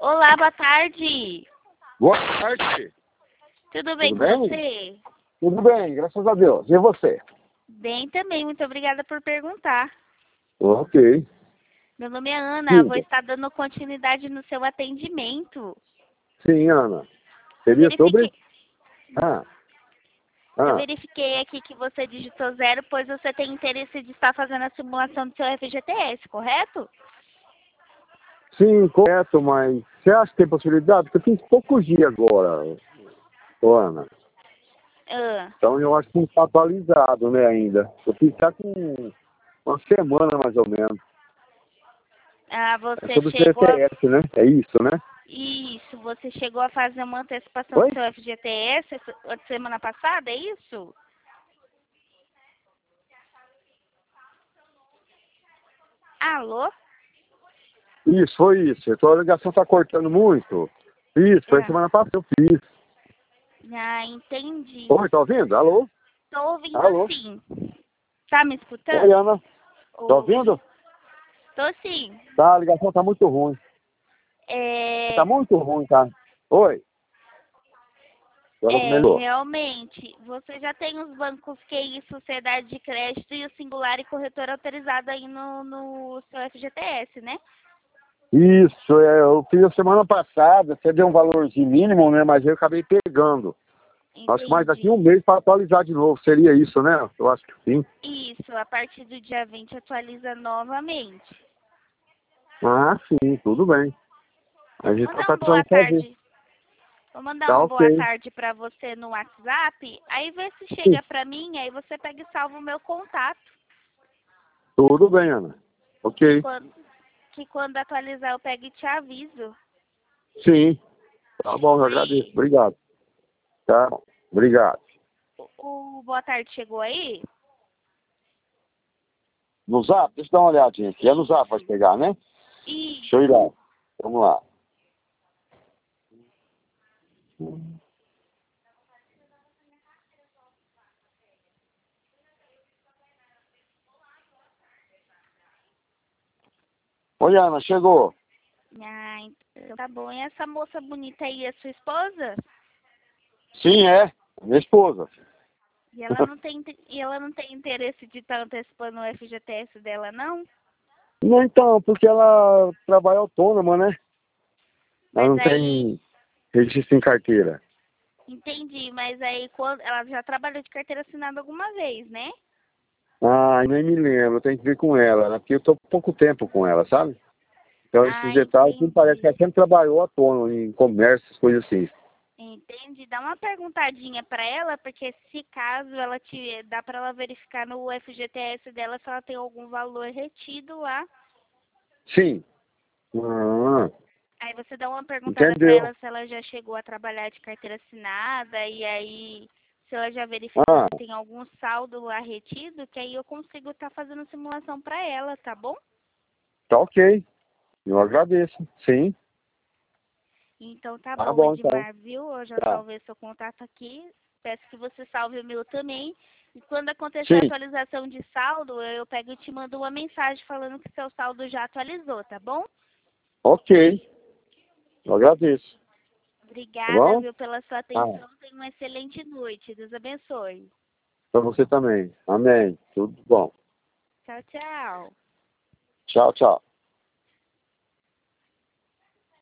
Olá, boa tarde. Boa tarde. Tudo bem Tudo com bem? você? Tudo bem, graças a Deus. E você? Bem também, muito obrigada por perguntar. Ok. Meu nome é Ana, vou Diga. estar dando continuidade no seu atendimento. Sim, Ana. Eu Seria sobre... verifiquei, Ah, eu ah. verifiquei aqui que você digitou 0, pois você tem interesse de estar fazendo a simulação do seu FGTS, correto? Sim, correto, mas você acha que tem possibilidade? Porque eu fiz poucos dias agora, ô, Ana. Ah, Então eu acho que não está atualizado, né, ainda. Eu fiz já com uma semana, mais ou menos. É você sobre o chegou a... CTS, né? É isso, né? Isso, você chegou a fazer uma antecipação Oi? do seu FGTS semana passada, é isso? Alô? Isso, foi isso. A tua ligação está cortando muito. Isso, foi Ah, semana passada que eu fiz. entendi. Oi, tá ouvindo? Alô? Tô ouvindo Alô? sim. Tá me Oi, escutando? Ana. Tá Oi. ouvindo? Tô sim. Tá, a ligação tá muito ruim. Tá É, muito ruim, tá? Oi. Agora melhorou. realmente, você já tem os bancos QI, Sociedade de Crédito e o Singular e Corretora autorizado aí no seu FGTS, né? Isso, eu fiz a semana passada, você deu um valorzinho mínimo, né? Mas eu acabei pegando. Acho que mais daqui um Entendi. mês para atualizar de novo. Seria isso, né? Eu acho que sim. Isso, a partir do dia 20 atualiza novamente. Ah, sim, tudo bem. A Vou gente mandar tá um boa precisando fazer. tarde. Vou mandar Tá um boa ok. tarde pra você no WhatsApp, aí vê se Sim, chega pra mim, aí você pega e salva o meu contato. tudo bem, Ana. Que Ok. quando, que quando atualizar eu pego e te aviso. Sim. Tá bom, eu agradeço. Oi. Obrigado. Tá bom. Obrigado. O boa tarde chegou aí? No Zap? Deixa eu dar uma olhadinha aqui. É no Zap, pode Isso. pegar, né? Deixa eu ir Isso. lá. Vamos lá. Oi, Ana, chegou. Então tá bom. E essa moça bonita aí é sua esposa? Sim, é. Minha esposa. E ela não tem interesse de estar antecipando o FGTS dela, não? Não, então, porque ela trabalha autônoma, né? Ela Mas não aí, tem registro em carteira. entendi, mas aí quando ela já trabalhou de carteira assinada alguma vez, né? Ah, nem me lembro, eu tenho que ver com ela, né? Porque eu tô pouco tempo com ela, sabe? Então esses detalhes me parece que Entendi. ela sempre trabalhou autônomo, em comércio, coisas assim. Entendi. Dá uma perguntadinha pra ela, porque se caso ela dá pra ela verificar no FGTS dela se ela tem algum valor retido lá. Sim. Ah, Aí você dá uma perguntada pra entendeu? ela se ela já chegou a trabalhar de carteira assinada e aí se ela já verificou Ah, se tem algum saldo lá retido, que aí eu consigo estar fazendo simulação pra ela, tá bom? tá ok. Eu agradeço. Sim. Então tá Tá bom, bom, então. Edmar, viu? Eu já Tá. salvei seu contato aqui. Peço que você salve o meu também. E quando acontecer a Sim. atualização de saldo, eu pego e te mando uma mensagem falando que seu saldo já atualizou, tá bom? Ok. Eu agradeço. Tá Obrigada, bom? viu, pela sua Ah, atenção. Tenha uma excelente noite. Deus abençoe. pra você também. Amém. Tudo bom. Tchau, tchau. Tchau, tchau.